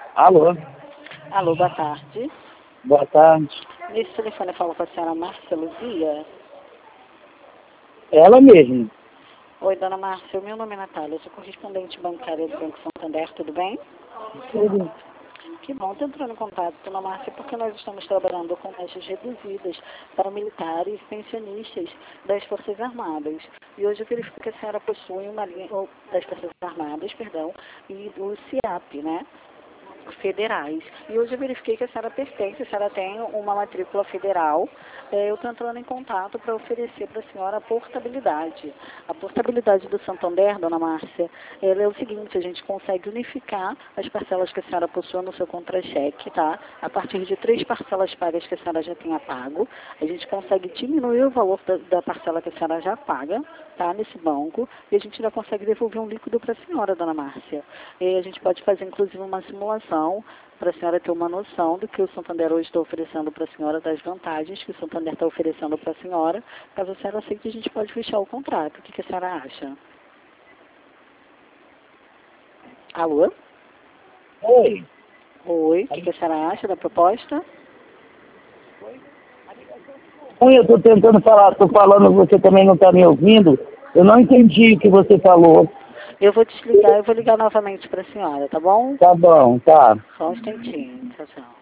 Alô? Alô, boa tarde. Boa tarde. Nesse telefone eu falo com a senhora Márcia Luzia. Ela mesmo. Oi, dona Márcia, o meu nome é Natália, eu sou correspondente bancária do Banco Santander, tudo bem? Tudo. Que bom, estou entrando em contato, dona Márcia, porque nós estamos trabalhando com taxas reduzidas para militares e pensionistas das Forças Armadas. E hoje eu verifico que a senhora possui uma linha, das Forças Armadas, perdão, e do CIAP, né? Federais. E hoje eu verifiquei que a senhora pertence, a senhora tem uma matrícula federal. Eu estou entrando em contato para oferecer para a senhora a portabilidade. A portabilidade do Santander, dona Márcia, ela é o seguinte: a gente consegue unificar as parcelas que a senhora possui no seu contra-cheque, tá? A partir de 3 parcelas pagas que a senhora já tenha pago, a gente consegue diminuir o valor da parcela que a senhora já paga, tá? Nesse banco, e a gente ainda consegue devolver um líquido para a senhora, dona Márcia. E a gente pode fazer, inclusive, uma simulação para a senhora ter uma noção do que o Santander hoje está oferecendo para a senhora, das vantagens que o Santander está oferecendo para a senhora. Caso a senhora aceite, a gente pode fechar o contrato. O que a senhora acha? Alô? Oi. Oi, o que a senhora acha da proposta? Oi, eu estou tentando falar, estou falando, você também não está me ouvindo. Eu não entendi o que você falou. Eu vou desligar, eu vou ligar novamente para a senhora, tá bom? Tá bom, tá. Só um instantinho. Tchau, tchau.